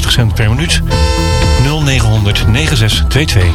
50 cent per minuut. 0900 9622.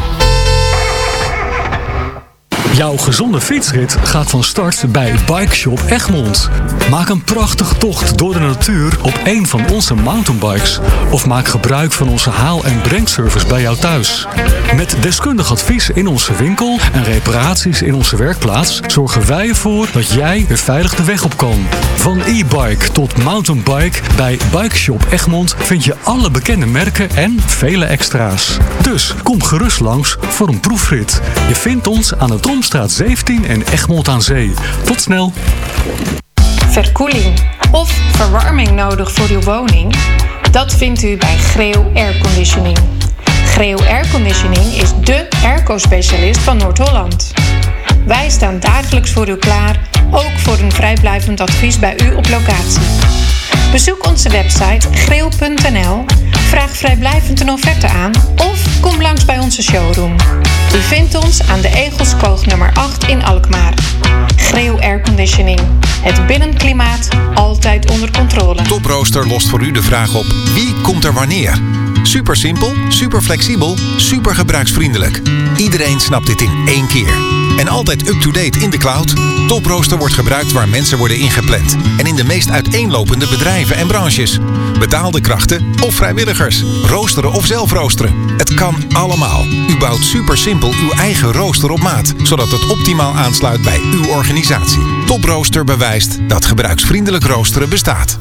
Jouw gezonde fietsrit gaat van start bij Bike Shop Egmond. Maak een prachtige tocht door de natuur op een van onze mountainbikes. Of maak gebruik van onze haal- en brengservice bij jou thuis. Met deskundig advies in onze winkel en reparaties in onze werkplaats zorgen wij ervoor dat jij weer veilig de weg op kan. Van e-bike tot mountainbike, bij Bike Shop Egmond vind je alle bekende merken en vele extra's. Dus kom gerust langs voor een proefrit. Je vindt ons aan de Tromstraat 17 en Egmond aan Zee. Tot snel! Verkoeling of verwarming nodig voor uw woning? Dat vindt u bij Greeuw Airconditioning. Greeuw Airconditioning is dé airco-specialist van Noord-Holland. Wij staan dagelijks voor u klaar, ook voor een vrijblijvend advies bij u op locatie. Bezoek onze website greeuw.nl, vraag vrijblijvend een offerte aan of kom langs bij onze showroom. U vindt ons aan de Egelskoog nummer 8 in Alkmaar. Greeuw Airconditioning. Het binnenklimaat altijd onder controle. Toprooster lost voor u de vraag op: wie komt er wanneer? Super simpel, super flexibel, super gebruiksvriendelijk. Iedereen snapt dit in één keer. En altijd up-to-date in de cloud. Toprooster wordt gebruikt waar mensen worden ingepland. En in de meest uiteenlopende bedrijven en branches. Betaalde krachten of vrijwilligers. Roosteren of zelf roosteren. Het kan allemaal. U bouwt super simpel uw eigen rooster op maat. Zodat het optimaal aansluit bij uw organisatie. Toprooster bewijst dat gebruiksvriendelijk roosteren bestaat.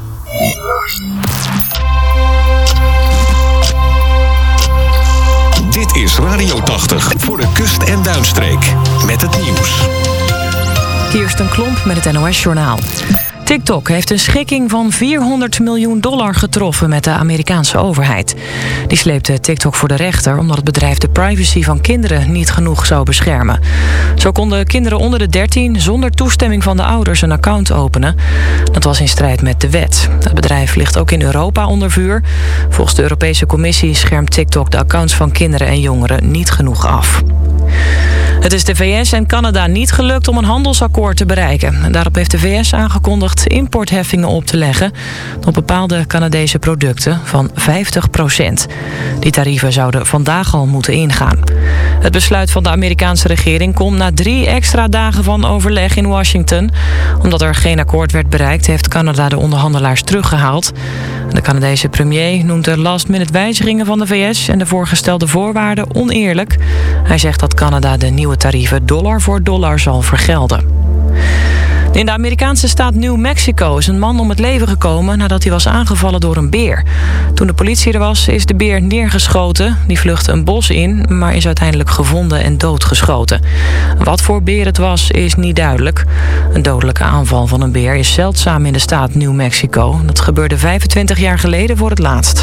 Dit is Radio 80 voor de kust- en duinstreek. Met het nieuws. Kirsten Klomp met het NOS-journaal. TikTok heeft een schikking van $400 miljoen getroffen met de Amerikaanse overheid. Die sleepte TikTok voor de rechter omdat het bedrijf de privacy van kinderen niet genoeg zou beschermen. Zo konden kinderen onder de 13 zonder toestemming van de ouders een account openen. Dat was in strijd met de wet. Het bedrijf ligt ook in Europa onder vuur. Volgens de Europese Commissie schermt TikTok de accounts van kinderen en jongeren niet genoeg af. Het is de VS en Canada niet gelukt om een handelsakkoord te bereiken. Daarop heeft de VS aangekondigd importheffingen op te leggen op bepaalde Canadese producten van 50%. Die tarieven zouden vandaag al moeten ingaan. Het besluit van de Amerikaanse regering komt na 3 extra dagen van overleg in Washington. Omdat er geen akkoord werd bereikt, heeft Canada de onderhandelaars teruggehaald. De Canadese premier noemt de last-minute wijzigingen van de VS en de voorgestelde voorwaarden oneerlijk. Hij zegt dat Canada de nieuwe tarieven dollar voor dollar zal vergelden. In de Amerikaanse staat New Mexico is een man om het leven gekomen nadat hij was aangevallen door een beer. Toen de politie er was, is de beer neergeschoten. Die vluchtte een bos in, maar is uiteindelijk gevonden en doodgeschoten. Wat voor beer het was, is niet duidelijk. Een dodelijke aanval van een beer is zeldzaam in de staat New Mexico. Dat gebeurde 25 jaar geleden voor het laatst.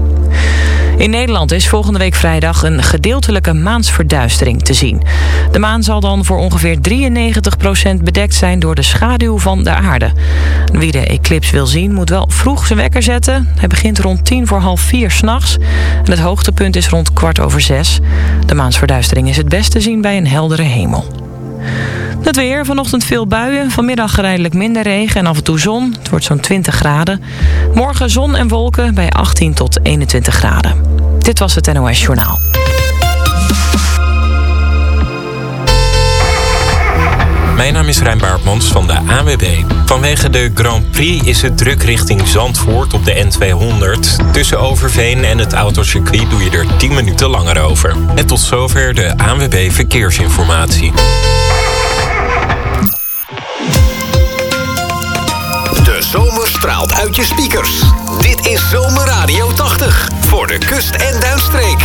In Nederland is volgende week vrijdag een gedeeltelijke maansverduistering te zien. De maan zal dan voor ongeveer 93% bedekt zijn door de schaduw van de aarde. Wie de eclips wil zien moet wel vroeg zijn wekker zetten. Hij begint rond 3:45 s'nachts en het hoogtepunt is rond 6:15. De maansverduistering is het best te zien bij een heldere hemel. Het weer, vanochtend veel buien, vanmiddag geleidelijk minder regen en af en toe zon. Het wordt zo'n 20 graden. Morgen zon en wolken bij 18 tot 21 graden. Dit was het NOS Journaal. Mijn naam is Rijn Baartmans van de ANWB. Vanwege de Grand Prix is het druk richting Zandvoort op de N200. Tussen Overveen en het autocircuit doe je er 10 minuten langer over. En tot zover de ANWB Verkeersinformatie. De zomer straalt uit je speakers. Dit is Zomerradio 80 voor de kust- en duinstreek.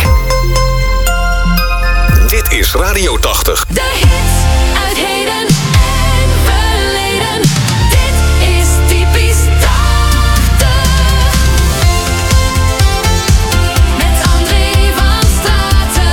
Dit is Radio 80. De hits uit heden en verleden. Dit is typisch 80. Met André van Straten.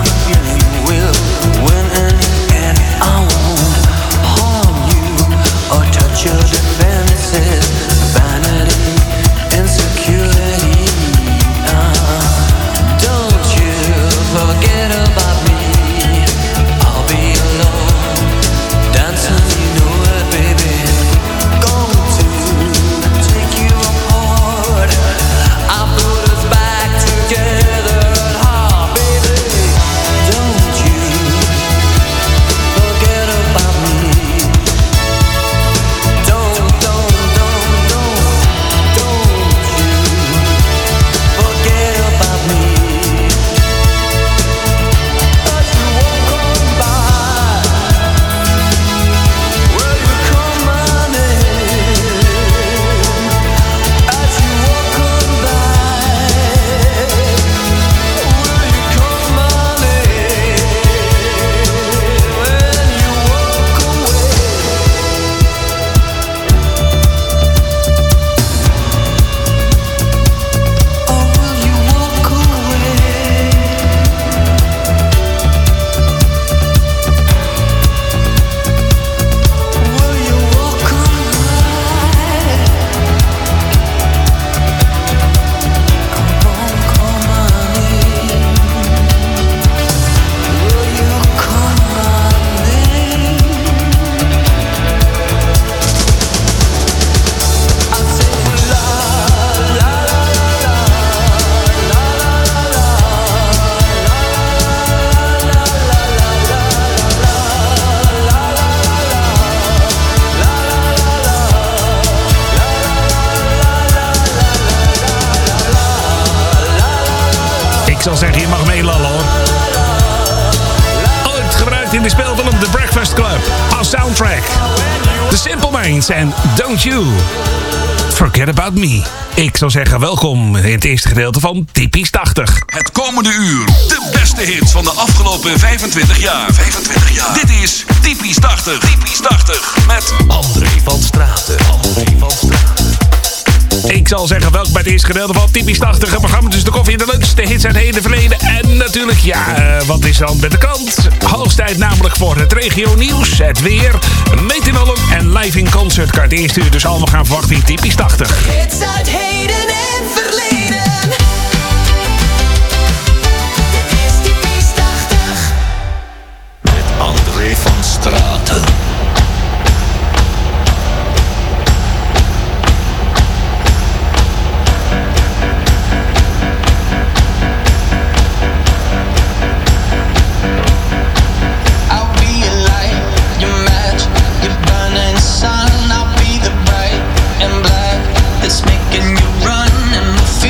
zal zeggen, je mag meelallen hoor. Ooit gebruikt in de speelfilm The Breakfast Club als soundtrack. The Simple Minds en Don't You Forget About Me. Ik zou zeggen, welkom in het eerste gedeelte van Typisch 80. Het komende uur, de beste hits van de afgelopen 25 jaar. Dit is Typisch 80. Typisch 80 met André van Straten. Ik zal zeggen, welkom bij het eerste gedeelte van Typisch 80. Het programma tussen de koffie en de lunch, de hits uit het heden verleden. En natuurlijk, wat is dan met de krant? Hoogstijd namelijk voor het regio nieuws, het weer, meteorologen en live in concert. Kan het eerste uur dus allemaal gaan verwachten in Typisch 80. Hits uit heden en verleden. Dit is Typisch 80. Met André van Straten. Sun, I'll be the bright and black that's making you run and feel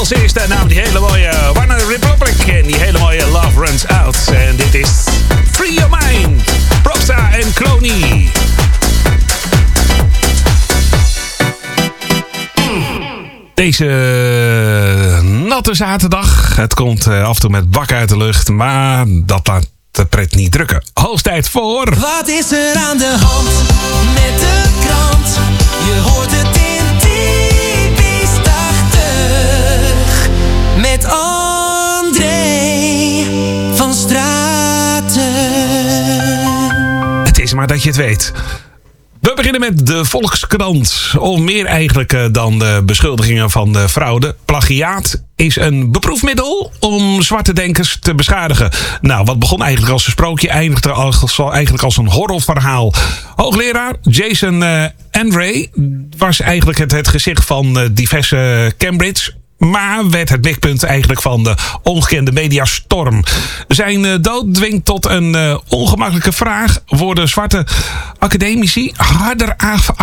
Als eerste naam die hele mooie One Republic en die hele mooie Love Runs Out. En dit is Free Your Mind, Propsta en Cloney. Deze natte zaterdag. Het komt af en toe met bak uit de lucht, maar dat laat de pret niet drukken. Hoogstijd voor... Wat is er aan de hand met de krant? Je hoort het in Typisch 80 met André van Straten. Het is maar dat je het weet. We beginnen met de Volkskrant. Of meer eigenlijk dan de beschuldigingen van de fraude. Plagiaat is een beproefmiddel om zwarte denkers te beschadigen. Nou, wat begon eigenlijk als een sprookje, eindigde eigenlijk als een horrorverhaal. Hoogleraar Jason Andre was eigenlijk het gezicht van diverse Cambridge, maar werd het mikpunt eigenlijk van de ongekende mediastorm. Zijn dood dwingt tot een ongemakkelijke vraag. Worden zwarte academici harder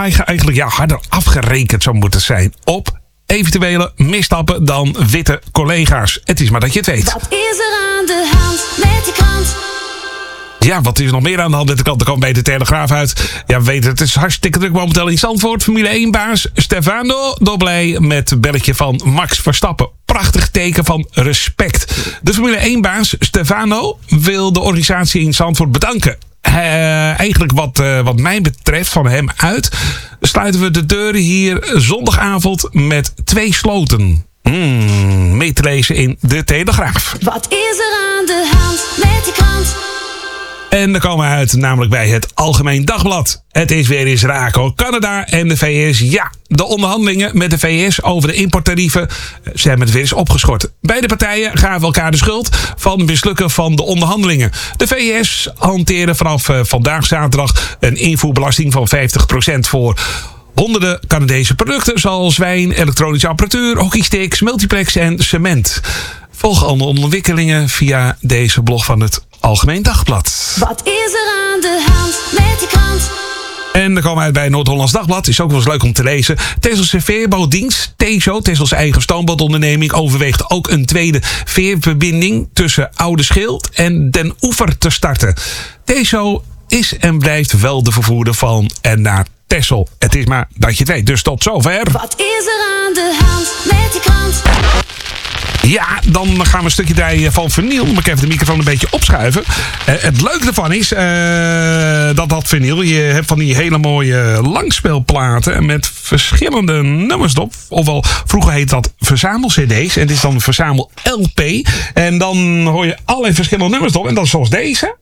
afgerekend zou moeten zijn op eventuele misstappen dan witte collega's? Het is maar dat je het weet. Wat is er aan de hand met die krant? Ja, wat is er nog meer aan de hand met de kant? Er kwam bij de Telegraaf uit. Ja, we weten, het is hartstikke druk momenteel in Zandvoort. Formule 1-baas Stefano Dobley met belletje van Max Verstappen. Prachtig teken van respect. De Formule 1-baas Stefano wil de organisatie in Zandvoort bedanken. Eigenlijk wat mij betreft van hem uit, sluiten we de deuren hier zondagavond met 2 sloten. Mee te lezen in de Telegraaf. Wat is er aan de hand met die krant? En dan komen we uit namelijk bij het Algemeen Dagblad. Het is weer eens raak hoor. Canada en de VS. Ja, de onderhandelingen met de VS over de importtarieven, ze hebben het weer eens opgeschort. Beide partijen gaven elkaar de schuld van het mislukken van de onderhandelingen. De VS hanteren vanaf vandaag zaterdag een invoerbelasting van 50% voor honderden Canadese producten zoals wijn, elektronische apparatuur, hockeysticks, multiplex en cement. Volg alle ontwikkelingen via deze blog van het Algemeen Dagblad. Wat is er aan de hand met die krant? En dan komen we uit bij Noord-Hollands Dagblad. Is ook wel eens leuk om te lezen. Texelse veerbootdienst, TESO, Texels eigen stoombootonderneming, overweegt ook een tweede veerverbinding tussen Oude Schild en Den Oever te starten. TESO is en blijft wel de vervoerder van en naar Texel. Het is maar dat je het weet. Dus tot zover. Wat is er aan de hand met die krant? Ja, dan gaan we een stukje draaien van vinyl. Dan moet ik even de microfoon een beetje opschuiven. Het leuke ervan is dat vinyl, je hebt van die hele mooie langspeelplaten met verschillende nummers erop. Ofwel, vroeger heet dat verzamel-cd's. En dit is dan een verzamel-LP. En dan hoor je allerlei verschillende nummers erop. En dat is zoals deze.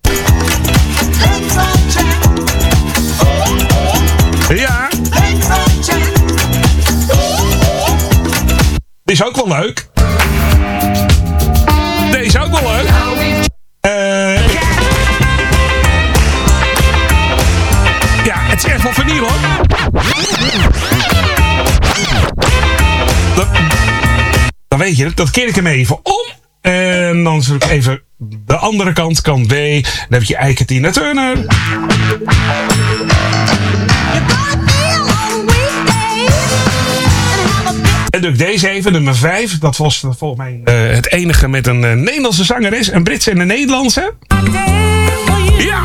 Ja. Dit is ook wel leuk. Deze is ook wel leuk. Ja, het is echt wel vernieuw hoor. Dan weet je het, dat keer ik hem even om. En dan zul ik even de andere kant, kant B. Dan heb je Ike Tina Turner. En doe ik deze even, nummer 5. Dat was volgens mij het enige met een Nederlandse zangeres. Een Britse en een Nederlandse. Ja!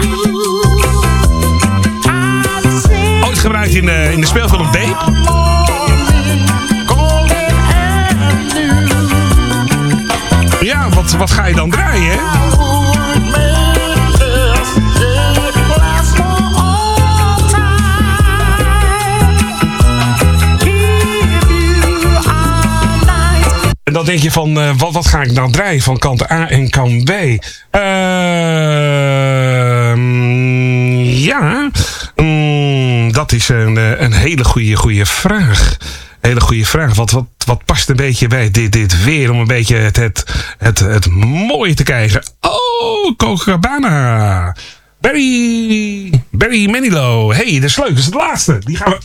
Ooit gebruikt in de speelfilm Babe. Ja, wat ga je dan draaien, hè? En dan denk je van, wat ga ik nou draaien van kant A en kant B? Dat is een hele goede vraag. Hele goede vraag. Wat past een beetje bij dit weer om een beetje het mooie te krijgen? Oh, Copacabana. Barry Manilow. Hey, dat is leuk. Dat is het laatste. Die gaan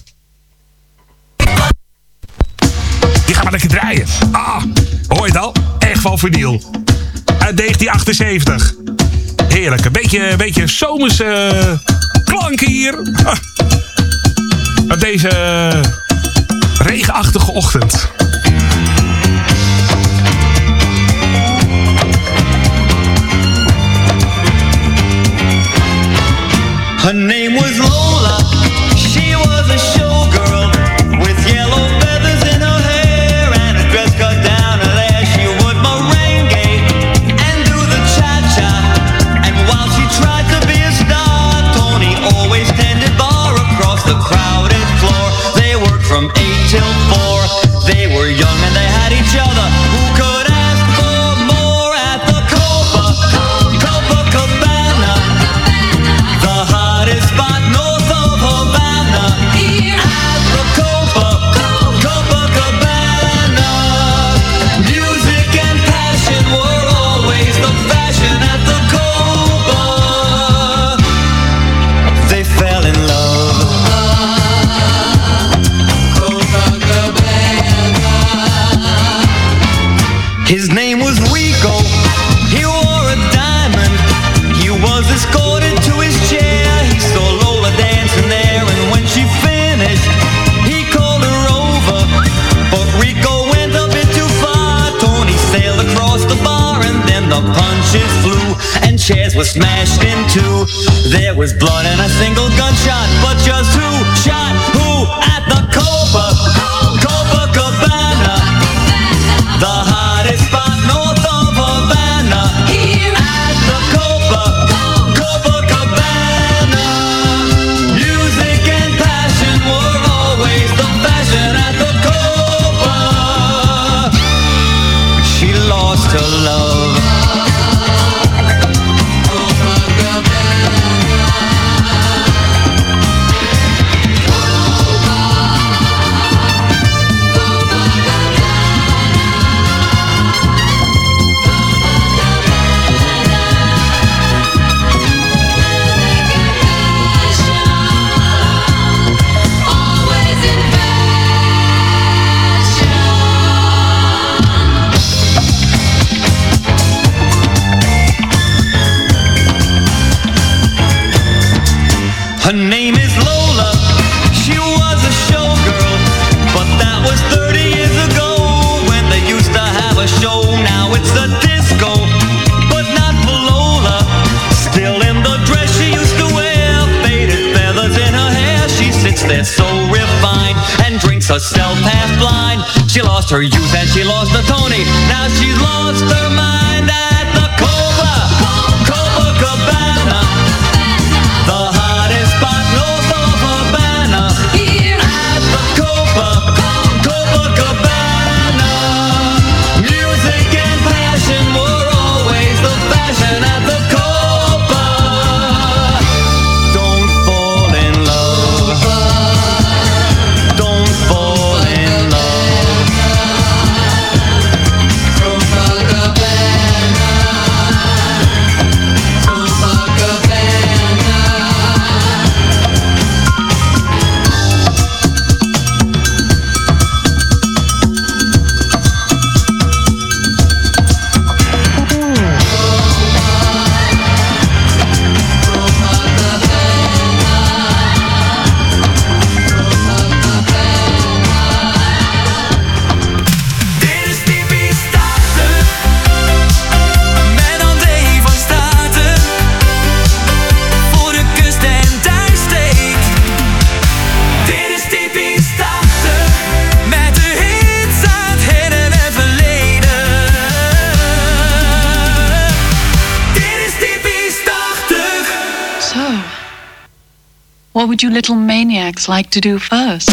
we lekker draaien. Hoor je het al? Echt van vinyl. Uit 1978. Heerlijk. Een beetje zomerse klanken hier. Op deze regenachtige ochtend. Her name was Lola. She was a showgirl with yellow feathers in her hair and a dress cut down her there. She would merengue and do the cha-cha. And while she tried to be a star, Tony always tended bar across the crowded floor. They worked from 8 till 4. They were young and they had each other. Who could ask for more at the Copacabana? The hottest spot north of Havana. At the Copacabana. Music and passion were always the fashion at the Copa. They fell in love. His name was Rico, he wore a diamond. He was escorted to his chair. He saw Lola dancing there, and when she finished, he called her over. But Rico went a bit too far. Tony sailed across the bar, and then the punches flew, and chairs were smashed in two. There was blood and a single gunshot, but just who shot who at the Copacabana? The hottest spot north of Havana. At the Copacabana. Music and passion were always the fashion at the Copa. She lost her love. Her name is Lola, she was a showgirl, but that was 30 years ago when they used to have a show. Now it's a disco, but not for Lola. Still in the dress she used to wear, faded feathers in her hair. She sits there so refined and drinks herself half blind. She lost her youth and she lost her Tony. Now she's lost her mind at the Copacabana. The hottest spot north of Havana. At the Copacabana. Music and passion were always the fashion at the Copa. Don't fall in love. Don't fall in love. What would you little maniacs like to do first?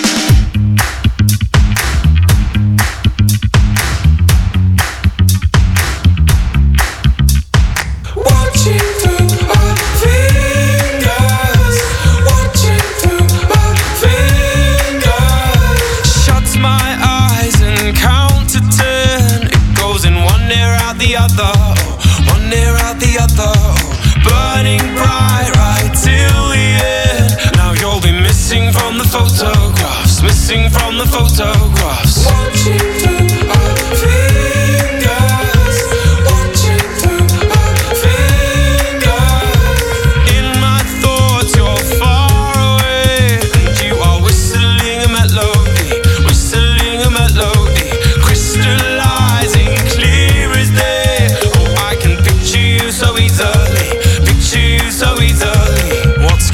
Missing from the photographs. Watching through our fingers. Watching through our fingers. In my thoughts you're far away, and you are whistling a melody. Whistling a melody. Crystallizing clear as day. Oh, I can picture you so easily. Picture you so easily. What's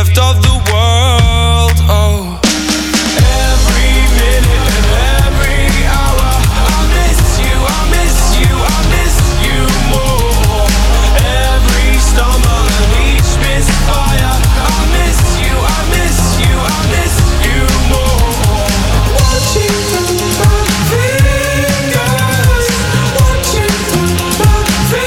left of the world. Oh, every minute and every hour, I miss you, I miss you, I miss you more. Every stumble and each misfire, I miss you, I miss you, I miss you more. Watching through my fingers, watching through my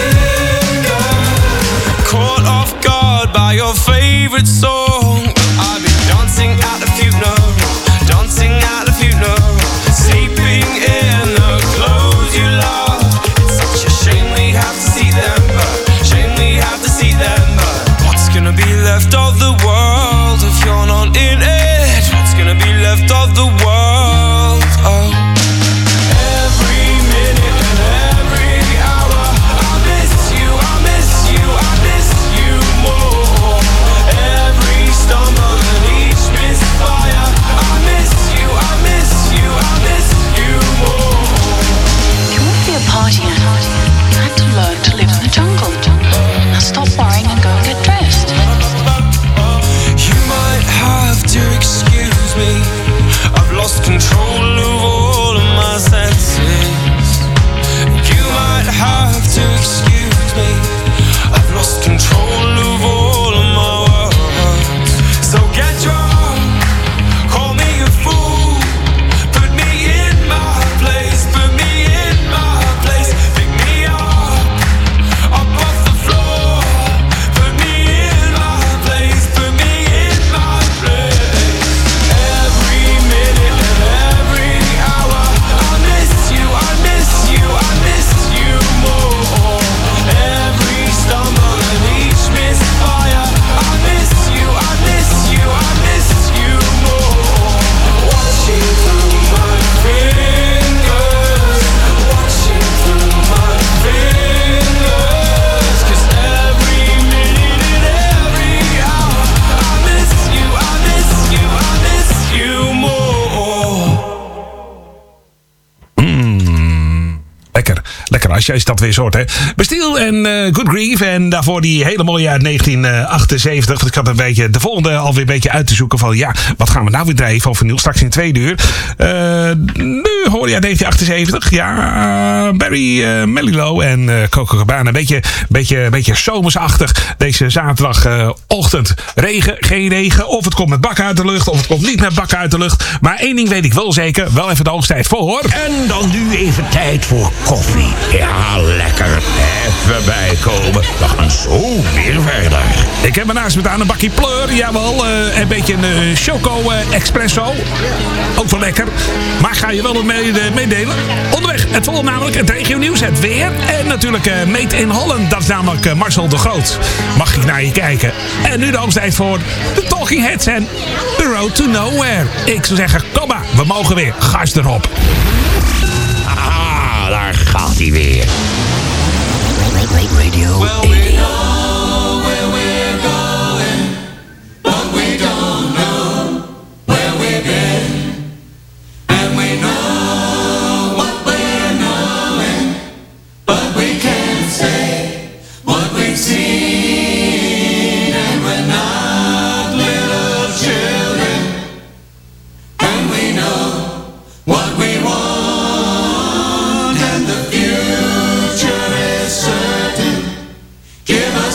fingers. Caught off guard by your favorite song. I've been dancing at the funeral, dancing at the funeral, sleeping in the clothes you love. It's such a shame we have to see them, shame we have to see them. What's gonna be left of the world if you're not in it? What's gonna be left of the world? Oh, every minute and every hour, I miss you, I miss you, I miss you more. Every stumble and each misfire, I miss you, I miss you, I miss you more. You won't be a party animal. You had to learn to live in the jungle. Now stop worrying and go and get dressed. You might have to excuse me, I've lost control of all of my senses. You might have to excuse me, I've lost control of all of my words. So get drunk, call me a fool, put me in my place, put me in my place. Pick me up off the floor, put me in my place, put me in my place. Every minute and every hour, I miss you, I miss you, I miss you more. Every stumble and each misfire, I miss you, I miss you, I miss you more. Watching through my fingers, watching through my fingers. 'Cause every minute and every hour, I miss you, I miss you, I miss you more. Lekker, lekker als jij dat weer hoort, hè. Bastille en Good Grief. En daarvoor die hele mooie uit 1978. Want ik had een beetje de volgende alweer een beetje uit te zoeken van, ja, wat gaan we nou weer draaien van vinyl straks in 2 uur. Nu hoor je uit 1978. Ja, Barry Manilow en Coco Cabana. Een beetje zomersachtig. Deze zaterdagochtend. Regen, geen regen. Of het komt met bakken uit de lucht. Of het komt niet met bakken uit de lucht. Maar één ding weet ik wel zeker. Wel even de hoogstijd voor. En dan nu even tijd voor koffie. Ja, lekker. Even bijkomen. We gaan zo weer verder. Ik heb naast me aan een bakje pleur. Jawel, een beetje een choco espresso. Ook wel lekker. Maar ga je wel wat meedelen? Onderweg, het volgt namelijk het regio nieuws, het weer. En natuurlijk Made in Holland. Dat is namelijk Marcel de Groot. Mag ik naar je kijken? En nu de hoogstijd voor de Talking Heads en The Road to Nowhere. Ik zou zeggen, kom maar. We mogen weer. Gas erop. Ah, daar gaat hij weer. Radio 80. Give us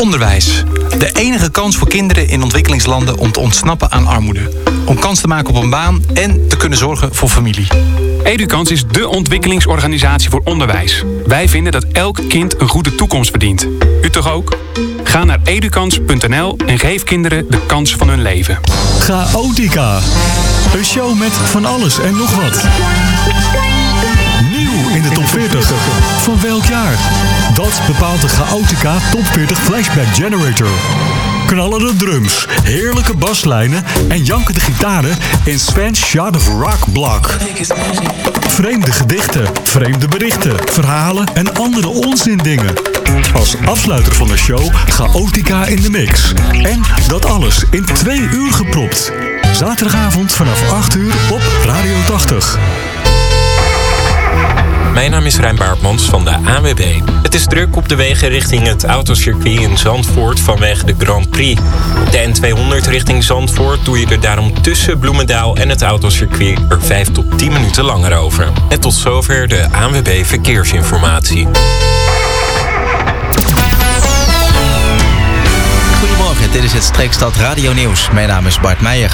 Onderwijs. De enige kans voor kinderen in ontwikkelingslanden om te ontsnappen aan armoede. Om kans te maken op een baan en te kunnen zorgen voor familie. Edukans is dé ontwikkelingsorganisatie voor onderwijs. Wij vinden dat elk kind een goede toekomst verdient. U toch ook? Ga naar edukans.nl en geef kinderen de kans van hun leven. Chaotica. Een show met van alles en nog wat. Nieuw in de top 40. Van welk jaar? Dat bepaalt de Chaotica Top 40 Flashback Generator. Knallende drums, heerlijke baslijnen en jankende gitaren in Sven's Shot of Rock Block. Vreemde gedichten, vreemde berichten, verhalen en andere onzindingen. Als afsluiter van de show Chaotica in de mix. En dat alles in 2 uur gepropt. Zaterdagavond vanaf 8 uur op Radio 80. Mijn naam is Rijn Baartmans van de ANWB. Het is druk op de wegen richting het autocircuit in Zandvoort vanwege de Grand Prix. Op de N200 richting Zandvoort doe je er daarom tussen Bloemendaal en het autocircuit er 5 tot 10 minuten langer over. En tot zover de ANWB Verkeersinformatie. Goedemorgen, dit is het Streekstad Radio Nieuws. Mijn naam is Bart Meijer.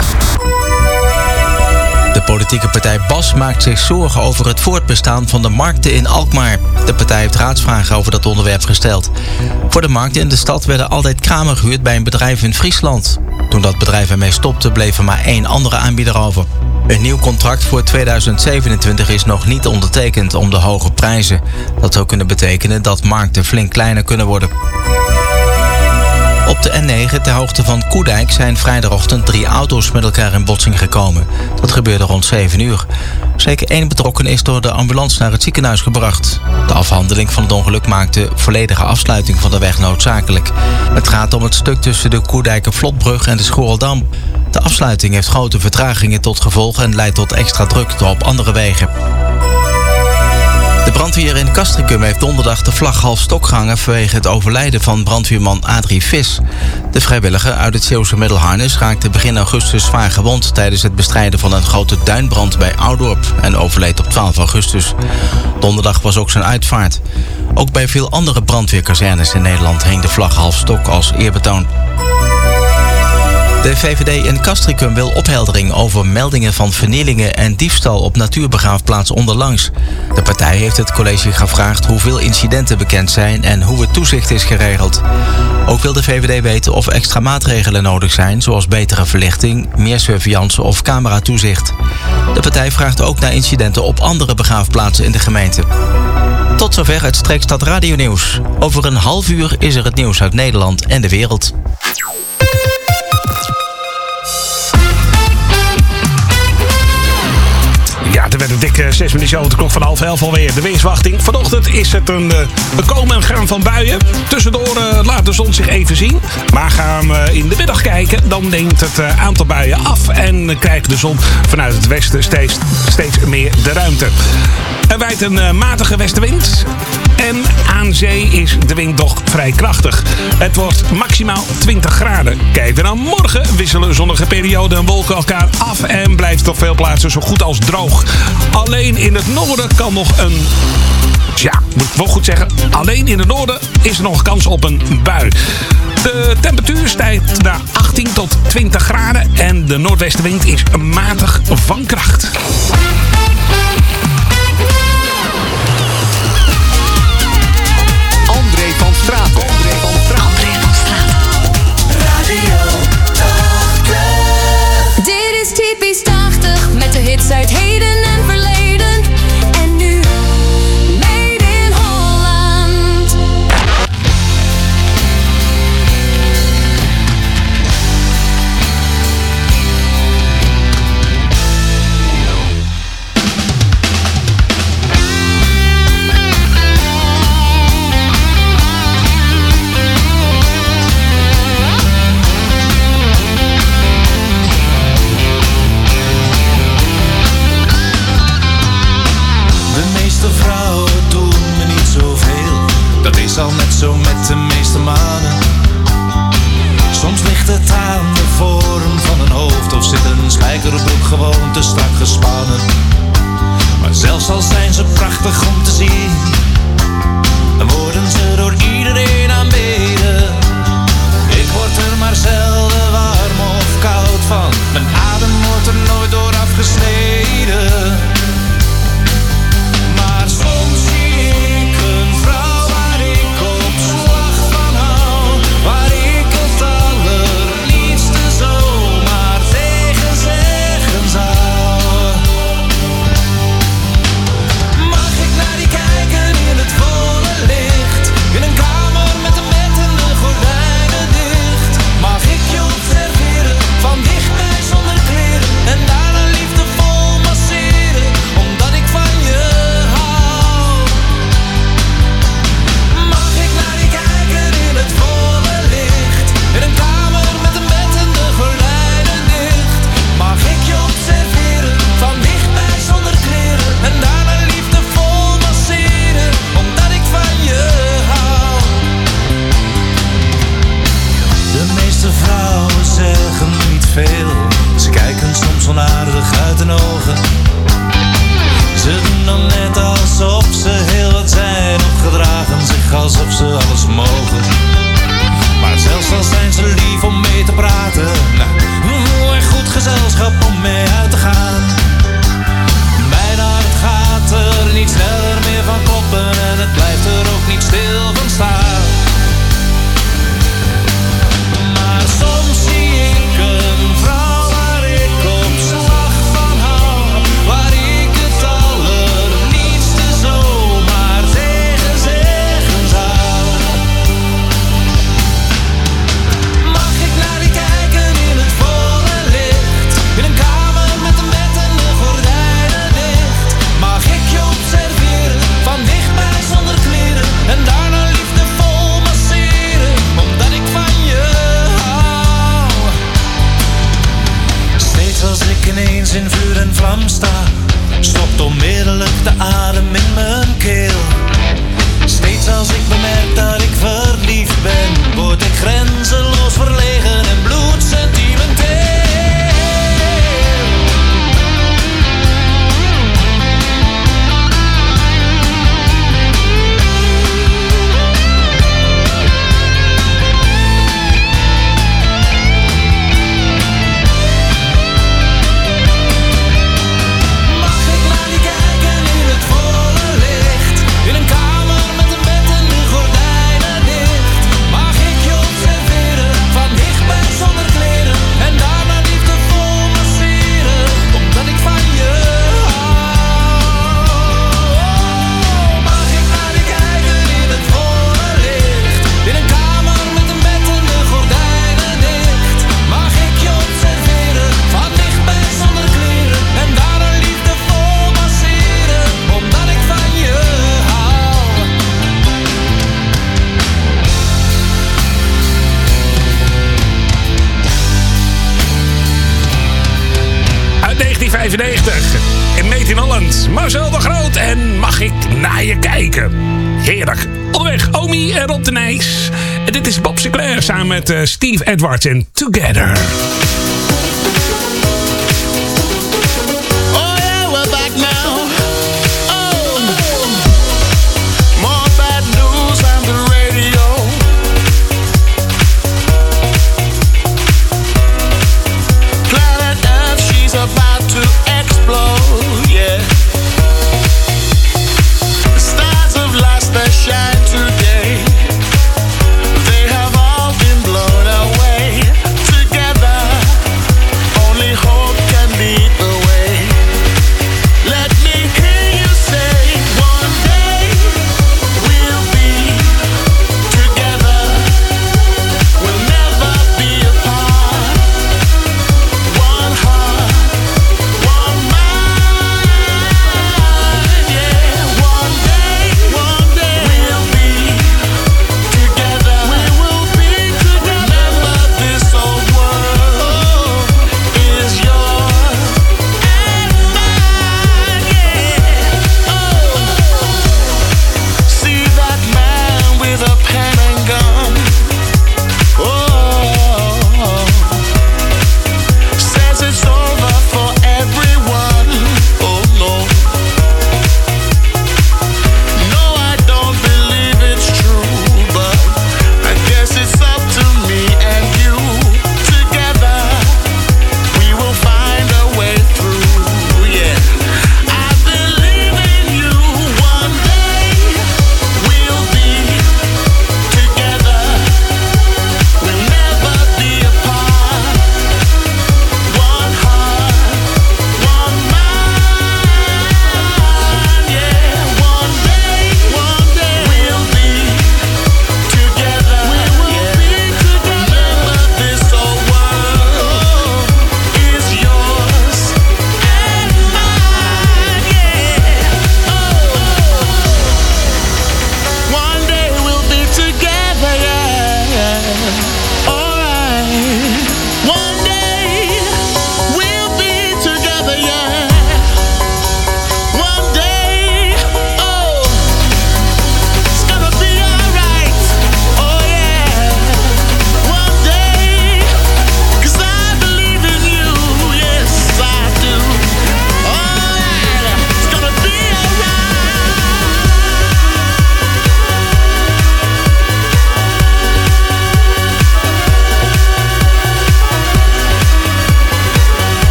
De politieke partij BAS maakt zich zorgen over het voortbestaan van de markten in Alkmaar. De partij heeft raadsvragen over dat onderwerp gesteld. Voor de markten in de stad werden altijd kramen gehuurd bij een bedrijf in Friesland. Toen dat bedrijf ermee stopte, bleef er maar 1 andere aanbieder over. Een nieuw contract voor 2027 is nog niet ondertekend om de hoge prijzen. Dat zou kunnen betekenen dat markten flink kleiner kunnen worden. Op de N9 ter hoogte van Koedijk zijn vrijdagochtend 3 auto's met elkaar in botsing gekomen. Dat gebeurde rond 7 uur. Zeker 1 betrokkenen is door de ambulance naar het ziekenhuis gebracht. De afhandeling van het ongeluk maakte volledige afsluiting van de weg noodzakelijk. Het gaat om het stuk tussen de Koedijker Vlotbrug en de Schorreldam. De afsluiting heeft grote vertragingen tot gevolg en leidt tot extra drukte op andere wegen. De brandweer in Castricum heeft donderdag de vlag half stok gehangen vanwege het overlijden van brandweerman Adrie Vis. De vrijwilliger uit het Zeeuwse Middelharnis raakte begin augustus zwaar gewond tijdens het bestrijden van een grote duinbrand bij Oudorp en overleed op 12 augustus. Donderdag was ook zijn uitvaart. Ook bij veel andere brandweerkazernes in Nederland hing de vlag half stok als eerbetoon. De VVD in Castricum wil opheldering over meldingen van vernielingen en diefstal op natuurbegraafplaats onderlangs. De partij heeft het college gevraagd hoeveel incidenten bekend zijn en hoe het toezicht is geregeld. Ook wil de VVD weten of extra maatregelen nodig zijn, zoals betere verlichting, meer surveillance of cameratoezicht. De partij vraagt ook naar incidenten op andere begraafplaatsen in de gemeente. Tot zover het Streekstad Radio Nieuws. Over een half uur is er het nieuws uit Nederland en de wereld. Ja, er werd een dikke 6 minuten over de klok van 10:30 alweer. De weerswachting. Vanochtend is het een komen en gaan van buien. Tussendoor laat de zon zich even zien. Maar gaan we in de middag kijken, dan neemt het aantal buien af. En krijgt de zon vanuit het westen steeds meer de ruimte. Er waait een matige westenwind. En aan zee is de wind nog vrij krachtig. Het wordt maximaal 20 graden. Kijk dan aan morgen wisselen zonnige perioden en wolken elkaar af. En blijft het op veel plaatsen zo goed als droog. Alleen in het noorden kan nog een... Ja, moet ik wel goed zeggen. Alleen in het noorden is er nog kans op een bui. De temperatuur stijgt naar 18 tot 20 graden. En de noordwestenwind is matig van kracht. André van Straten. Radio 80. Dit is typisch 80 met de hits uit heden en verleden. En nu Made in Holland. veel. Ze kijken soms onaardig uit hun ogen. Ze doen dan net alsof ze heel wat zijn, of gedragen zich alsof ze alles mogen. Maar zelfs al zijn ze lief om mee te praten, nou, een goed gezelschap om mee uit te gaan. Mijn hart gaat er niet sneller meer van kloppen en het blijft er ook niet stil van staan. Maar soms zie ik een vrouw waar ik op slag van hou, waar ik het allerliefste zomaar tegen zeggen zou. Mag ik naar die kijken in het volle licht, in een kamer met een bed en de gordijnen dicht? Mag ik je observeren, van dichtbij zonder kleren, en daarna liefdevol masseren, omdat ik van je hou? Steeds als ik ineens in vuur en vlam sta, stopt onmiddellijk de adem in mijn keel. Steeds als ik bemerk dat ik verliefd ben, word ik grenzeloos verlegen en bloedsentimenteel. Mag ik naar die kijken in het volle licht, in een kamer met een bed en de gordijnen dicht? Mag ik je observeren, van dichtbij zonder kleren, en daarna liefdevol masseren, omdat ik van je hou? Mag ik naar die kijken in het volle licht, in een kamer met een bed en de gordijnen dicht? Mag ik je observeren, van dichtbij zonder kleren, en daarna liefdevol masseren, omdat ik van je hou? Uit 1995. In Made in Holland. Marcel de Groot en Mag ik naar je kijken. Heerlijk. Onderweg Omi en Rob de Nijs. En dit is Bob Sinclair samen met Steve Edwards en Together. Oh yeah, we're back now. Oh, more bad news on the radio. Planet Earth, she's about to explode, yeah. The stars have lost their shine today. They have all been blown away. Together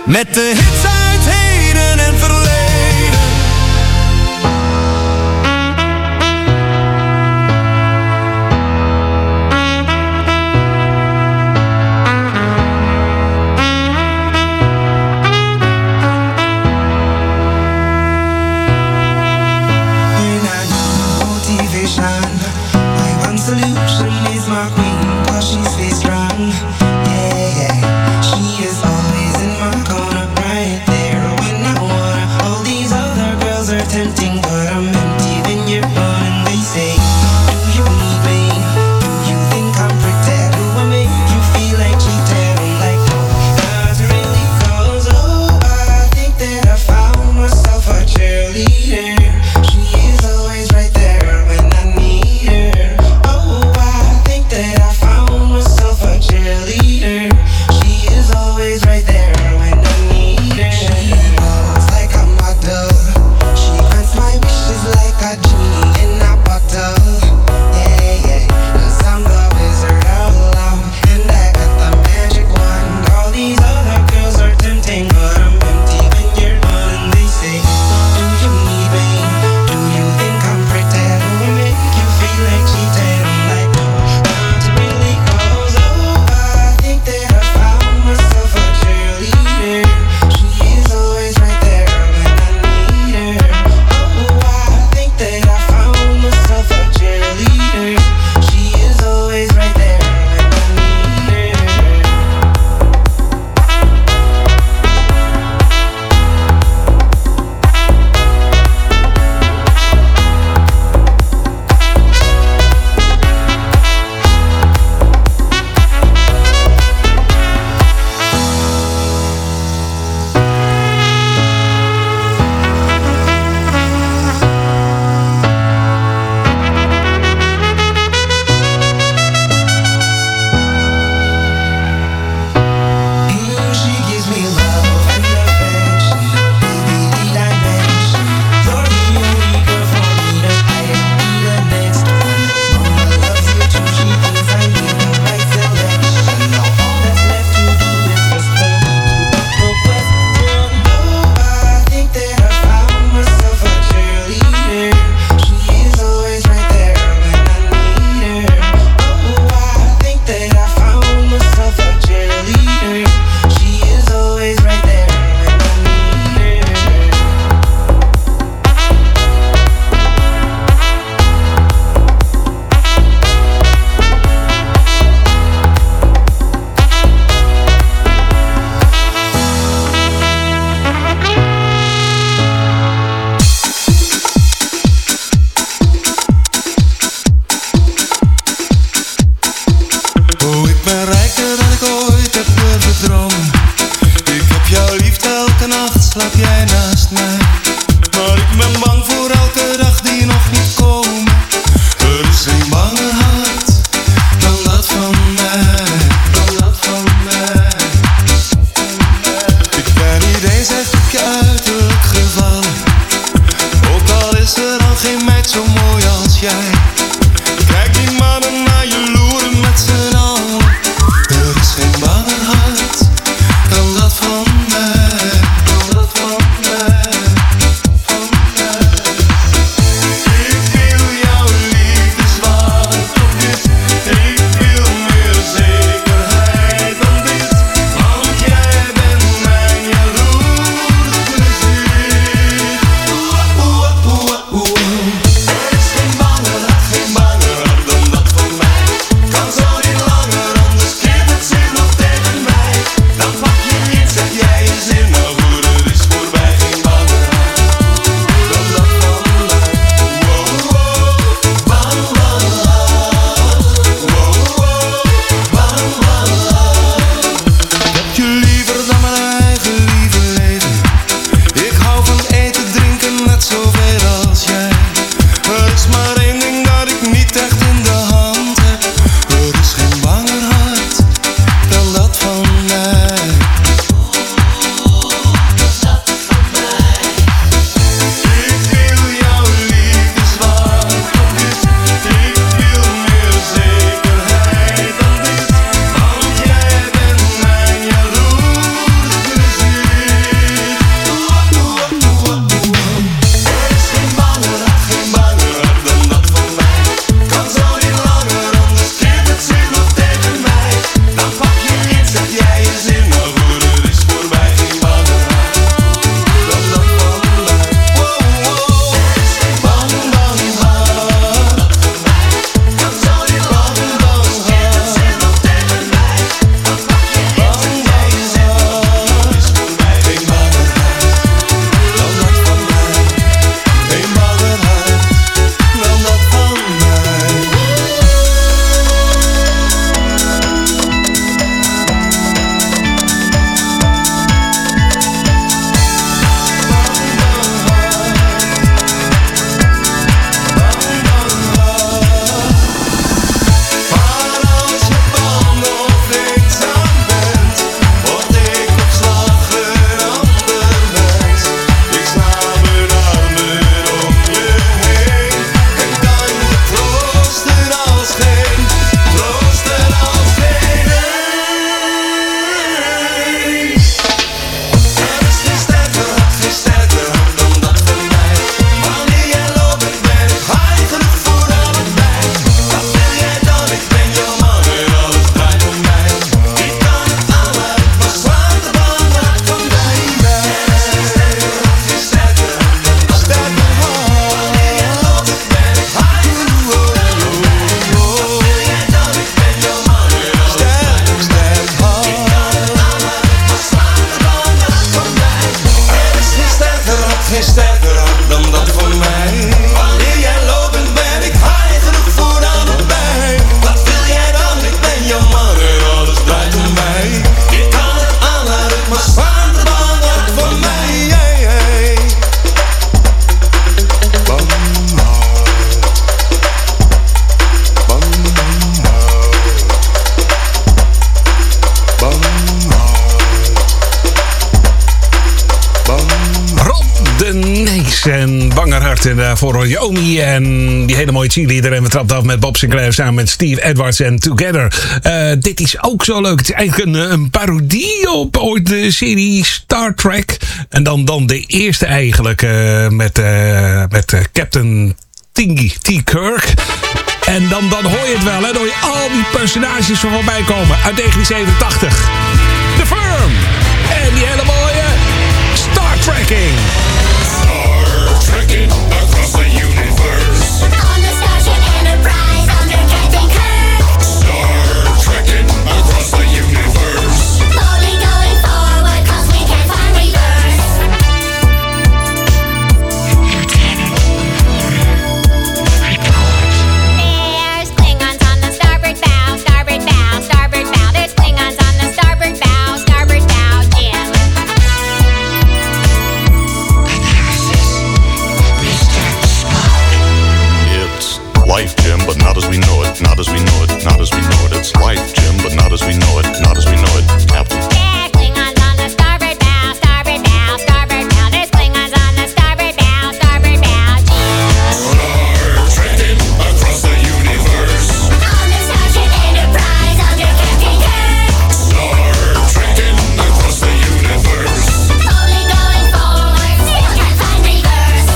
Met de hits uit heden en verleden. My one solution is my queen, 'cause she's very strong. Yeah, yeah. She is always in my corner, right? en Bangerhart. En daarvoor hoor je Omi en die hele mooie cheerleader. En we trapten af met Bob Sinclair samen met Steve Edwards en Together. Dit is ook zo leuk. Het is eigenlijk een parodie op ooit de serie Star Trek. En dan de eerste eigenlijk met Captain T. Kirk. En dan hoor je het wel, hè? Dan hoor je al die personages van voorbij komen uit 1987. The Firm. En die hele mooie Star Trekking. Star trekking across the universe. On the Starship Enterprise under Captain Kirk. Star trekking across the universe. Slowly going forward 'cause we can't find reverse. There's Klingons on the starboard bow, starboard bow, starboard bow. There's Klingons on the starboard bow, starboard bow, Jim. It's life, Jim, but not as we know it, not as we know it, not as we know it. It's life, Jim, but not as we know it, not as we know it, Captain. There's Klingons on the starboard bow, starboard bow, starboard bow. There's Klingons on the starboard bow, starboard bow, Jim. Star trekking across the universe. On the Starship Enterprise under Captain Kirk. Star trekking across the universe. Slowly going forward, still can't find reverse.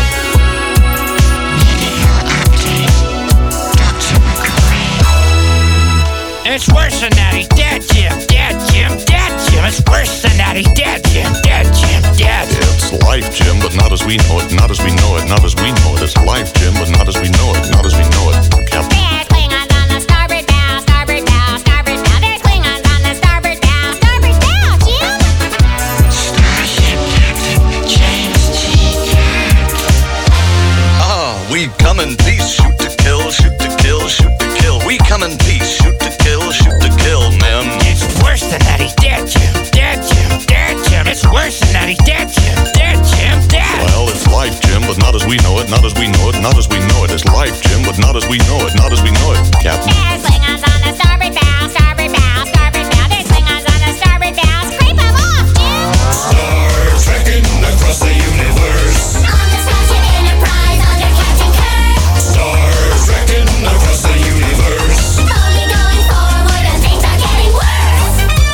It's worse than that. He's dead, Jim. Dead, Jim. Dead, Jim. It's worse than that. He's dead, Jim. Dead, Jim. Dead. It's life, Jim, but not as we know it, not as we know it, not as we know it. It's life, Jim, but not as we know it, not as we know it, Captain. There's Klingons on the starboard bow, starboard bow, starboard bow. There's Klingons on the starboard bow, starboard bow, Jim. Starship Captain James T. Kirk. Ah, we come in peace, shoot to kill, shoot to kill, shoot to kill. We come in peace, shoot to kill, men. It's worse than that. He's dead, Jim. Dead, Jim. Dead, Jim. It's worse than that. He's dead, Jim. Dead, Jim. Dead. Well, it's life, Jim, but not as we know it, not as we know it, not as we know it. It's life, Jim, but not as we know it, not as we know it, Captain. There's Klingons on the starboard bow, starboard bow, starboard bow. There's Klingons on the starboard bow. Scrape 'em off, Jim. Star trekking across the universe. On the Starship Enterprise under Captain Kirk. Star trekking across the universe. Slowly going forward and things are getting worse.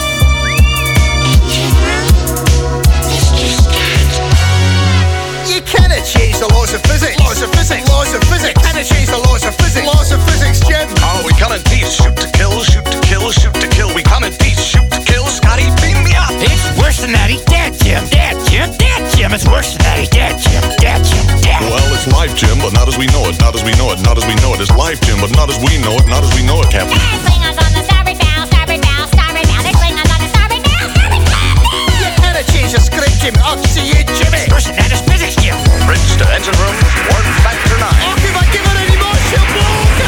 You cannot change the laws of physics. Laws of physics. Laws of physics. Cannot change the laws of physics. Laws of physics, Jim. Oh, we come in peace, shoot to kill, shoot to kill, shoot to kill. We come in peace, shoot to kill. Scotty, beam me up. It's worse than that. He's dead, Jim. Dead, Jim. Dead, Jim. It's worse than that. He's dead, Jim. Dead, Jim. Dead. Well, it's life, Jim, but not as we know it, not as we know it, not as we know it. It's life, Jim, but not as we know it, not as we know it, Captain. There's Klingons on the starboard bow, starboard bow, starboard bow. There's Klingons on the starboard bow, starboard bow. You cannot change the script, Jim. Up to you, Jimmy. It's worse than that. It's physics, Jim. Bridge to engine room, warp factor 9. Oh, give it any more, Jim Walker.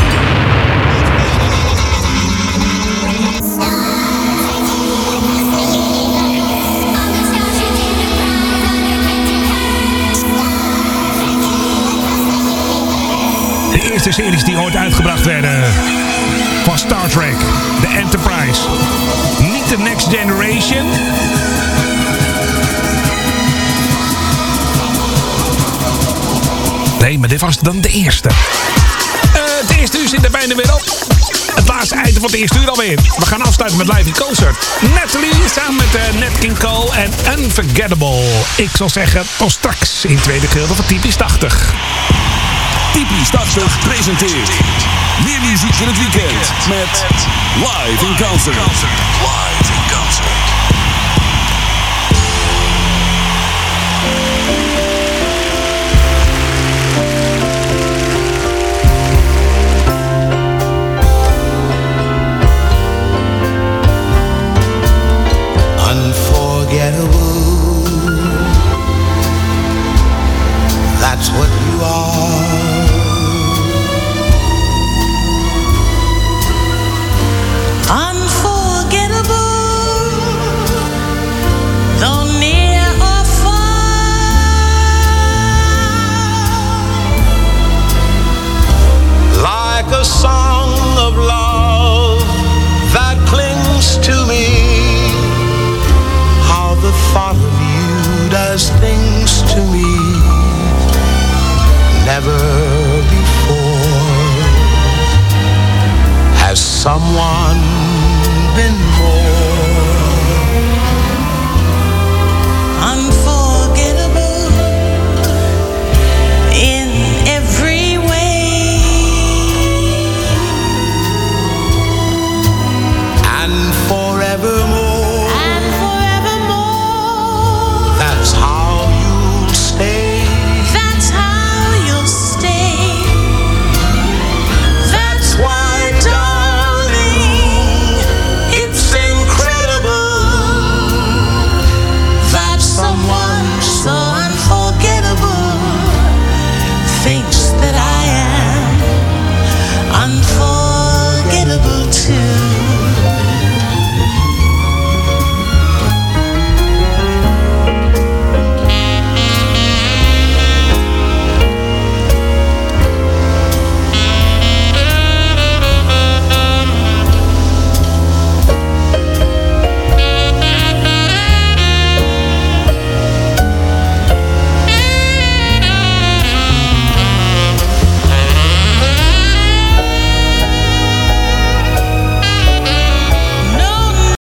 De eerste series die ooit uitgebracht werden van Star Trek, de Enterprise. Niet de Next Generation. Nee, maar dit was dan de eerste. Het eerste uur zit er bijna weer op. Het laatste item van het eerste uur alweer. We gaan afsluiten met live in concert. Natalie samen met Nat King Cole en Unforgettable. Ik zal zeggen, tot straks in het tweede gedeelte van Typisch 80. Typisch 80 presenteert meer muziek in het weekend met Live in Concert. Live in Concert. Unforgettable